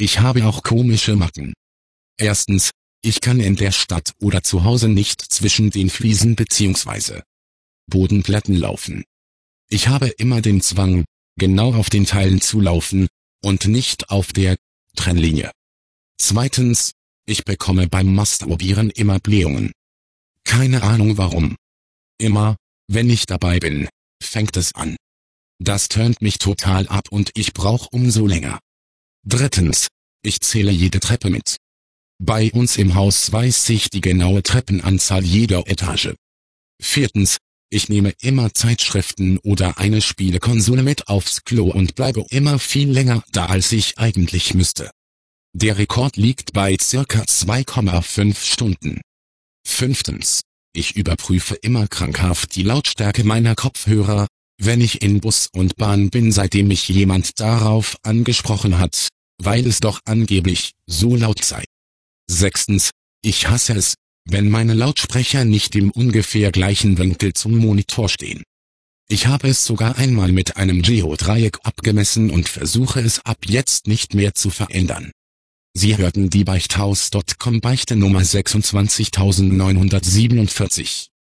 Ich habe auch komische Macken. Erstens, ich kann in der Stadt oder zu Hause nicht zwischen den Fliesen bzw. Bodenplatten laufen. Ich habe immer den Zwang, genau auf den Teilen zu laufen, und nicht auf der Trennlinie. Zweitens, ich bekomme beim Masturbieren immer Blähungen. Keine Ahnung warum. Immer, wenn ich dabei bin, fängt es an. Das turnt mich total ab und ich brauche umso länger. Drittens, ich zähle jede Treppe mit. Bei uns im Haus weiß ich die genaue Treppenanzahl jeder Etage. Viertens, ich nehme immer Zeitschriften oder eine Spielekonsole mit aufs Klo und bleibe immer viel länger da, als ich eigentlich müsste. Der Rekord liegt bei circa 2,5 Stunden. Fünftens, ich überprüfe immer krankhaft die Lautstärke meiner Kopfhörer, wenn ich in Bus und Bahn bin, seitdem mich jemand darauf angesprochen hat, weil es doch angeblich so laut sei. Sechstens, ich hasse es, wenn meine Lautsprecher nicht im ungefähr gleichen Winkel zum Monitor stehen. Ich habe es sogar einmal mit einem Geodreieck abgemessen und versuche es ab jetzt nicht mehr zu verändern. Sie hörten die Beichthaus.com Beichte Nummer 26947.